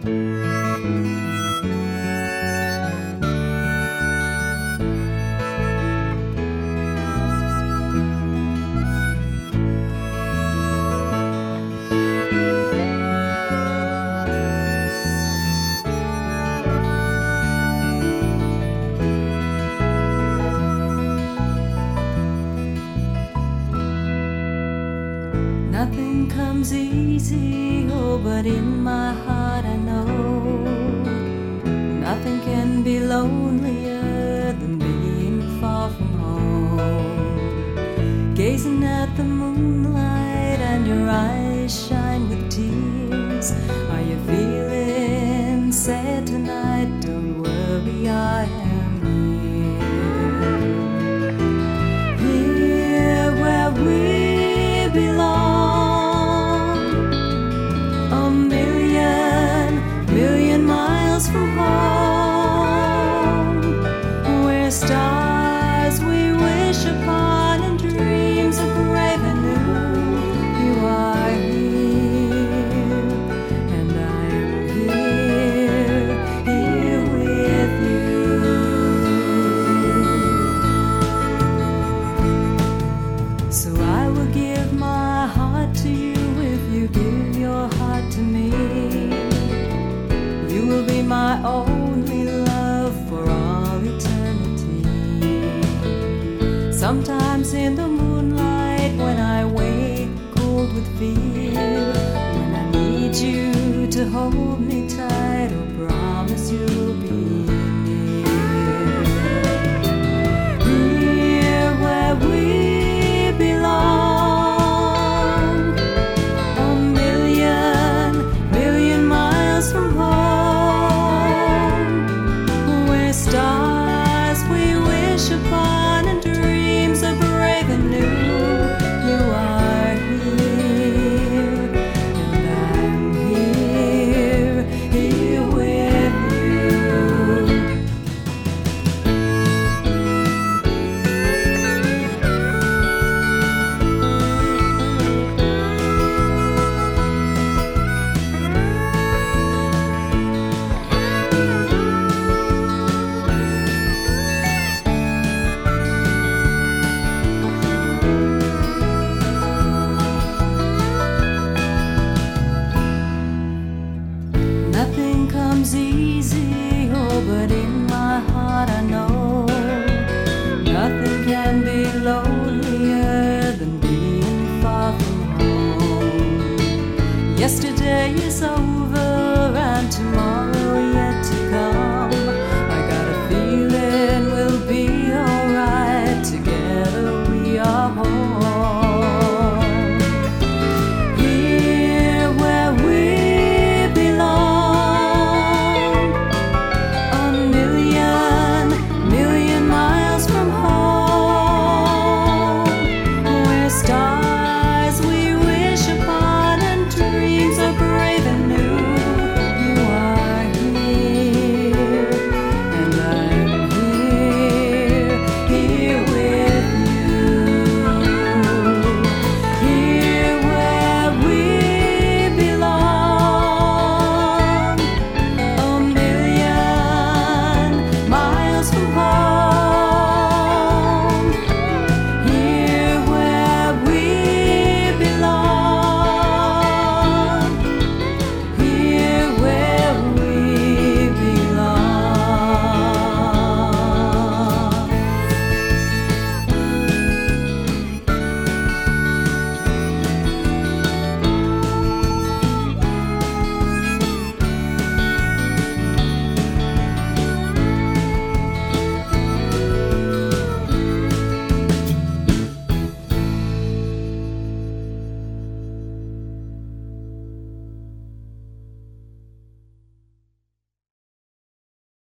Nothing comes easy, oh, but in my heart I know nothing can be lonelier than being far from home. Gazing at the moonlight and your eyes shine with tears. Are you feeling sad tonight? Don't worry, I am here. Here where we belong. From home, where stars we wish upon and dreams are brave and new. You are here, and I am here, here with you. So I will give my heart to you if you give your heart to me. You will be my only love for all eternity. Sometimes in the moonlight, when I wake cold with fear, when I need you to hold me tight, oh, promise you'll be near. Here where we belong, a million miles from home. Stars we wish upon and dreams are brave and new. You are here, and I'm here, here with nothing comes easy, oh, but in my heart I know nothing can be lonelier than being far from home. Yesterday is over and tomorrow yet to come.